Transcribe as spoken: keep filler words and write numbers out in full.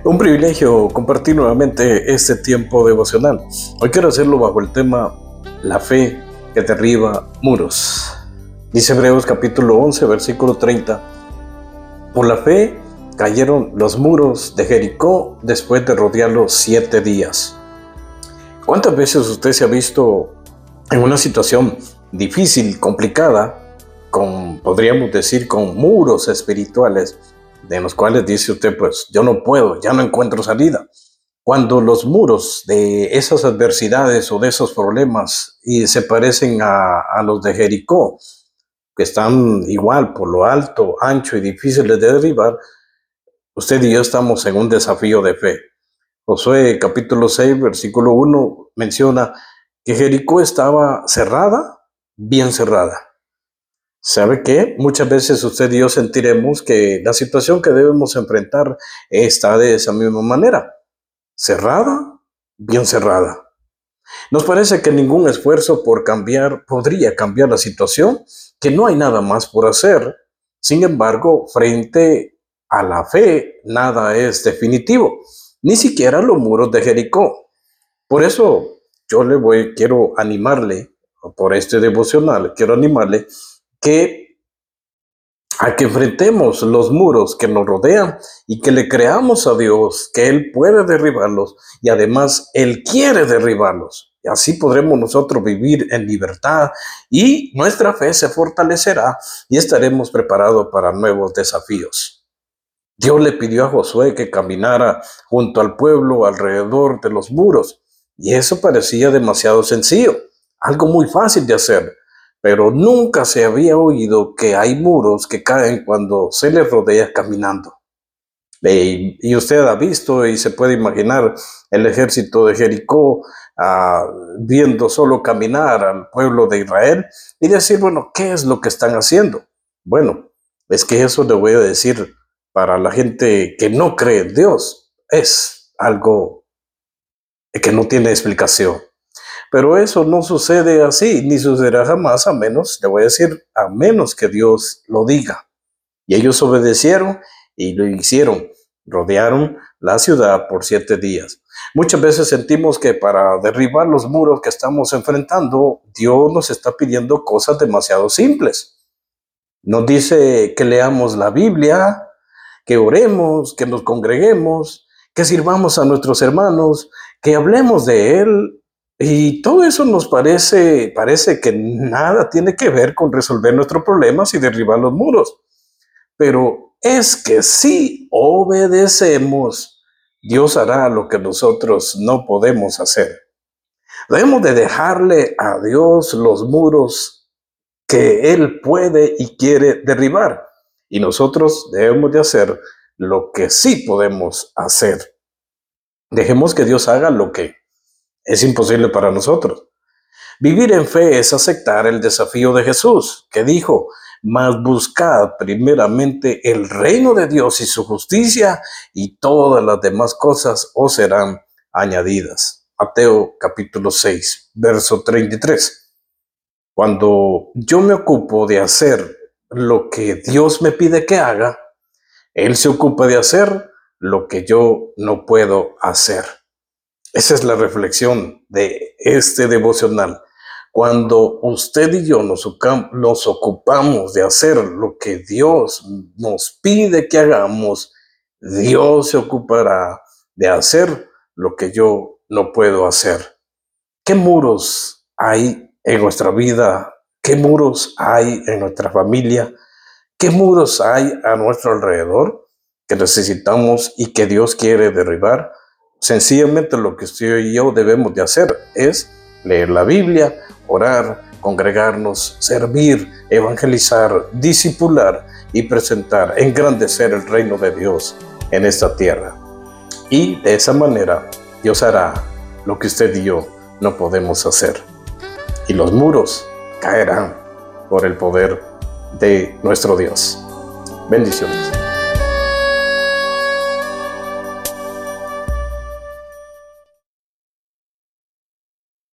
Un privilegio compartir nuevamente este tiempo devocional. Hoy quiero hacerlo bajo el tema La fe que derriba muros. Dice Hebreos capítulo once, versículo treinta. Por la fe cayeron los muros de Jericó después de rodearlos siete días. ¿Cuántas veces usted se ha visto en una situación difícil, complicada, con, podríamos decir, con muros espirituales, de los cuales dice usted, pues yo no puedo, ya no encuentro salida? Cuando los muros de esas adversidades o de esos problemas y se parecen a, a los de Jericó, que están igual por lo alto, ancho y difíciles de derribar, usted y yo estamos en un desafío de fe. Josué capítulo seis, versículo uno menciona que Jericó estaba cerrada, bien cerrada. ¿Sabe qué? Muchas veces usted y yo sentiremos que la situación que debemos enfrentar está de esa misma manera. Cerrada, bien cerrada. Nos parece que ningún esfuerzo por cambiar podría cambiar la situación, que no hay nada más por hacer. Sin embargo, frente a la fe, nada es definitivo, ni siquiera los muros de Jericó. Por eso yo le voy, quiero animarle, por este devocional, quiero animarle que a que enfrentemos los muros que nos rodean y que le creamos a Dios que Él puede derribarlos y además Él quiere derribarlos. Y así podremos nosotros vivir en libertad y nuestra fe se fortalecerá y estaremos preparados para nuevos desafíos. Dios le pidió a Josué que caminara junto al pueblo alrededor de los muros y eso parecía demasiado sencillo, algo muy fácil de hacer. Pero nunca se había oído que hay muros que caen cuando se les rodea caminando. Y, y usted ha visto y se puede imaginar el ejército de Jericó uh, viendo solo caminar al pueblo de Israel y decir, bueno, ¿qué es lo que están haciendo? Bueno, es que eso le voy a decir para la gente que no cree en Dios. Es algo que no tiene explicación. Pero eso no sucede así, ni sucederá jamás, a menos, le voy a decir, a menos que Dios lo diga. Y ellos obedecieron y lo hicieron. Rodearon la ciudad por siete días. Muchas veces sentimos que para derribar los muros que estamos enfrentando, Dios nos está pidiendo cosas demasiado simples. Nos dice que leamos la Biblia, que oremos, que nos congreguemos, que sirvamos a nuestros hermanos, que hablemos de Él. Y todo eso nos parece, parece que nada tiene que ver con resolver nuestros problemas y derribar los muros. Pero es que si obedecemos, Dios hará lo que nosotros no podemos hacer. Debemos de dejarle a Dios los muros que Él puede y quiere derribar. Y nosotros debemos de hacer lo que sí podemos hacer. Dejemos que Dios haga lo que es imposible para nosotros. Vivir en fe es aceptar el desafío de Jesús, que dijo, mas buscad primeramente el reino de Dios y su justicia, y todas las demás cosas os serán añadidas. Mateo capítulo seis, verso treinta y tres. Cuando yo me ocupo de hacer lo que Dios me pide que haga, Él se ocupa de hacer lo que yo no puedo hacer. Esa es la reflexión de este devocional. Cuando usted y yo nos, nos ocupamos de hacer lo que Dios nos pide que hagamos, Dios se ocupará de hacer lo que yo no puedo hacer. ¿Qué muros hay en nuestra vida? ¿Qué muros hay en nuestra familia? ¿Qué muros hay a nuestro alrededor que necesitamos y que Dios quiere derribar? Sencillamente lo que usted y yo debemos de hacer es leer la Biblia, orar, congregarnos, servir, evangelizar, discipular y presentar, engrandecer el reino de Dios en esta tierra. Y de esa manera Dios hará lo que usted y yo no podemos hacer. Y los muros caerán por el poder de nuestro Dios. Bendiciones.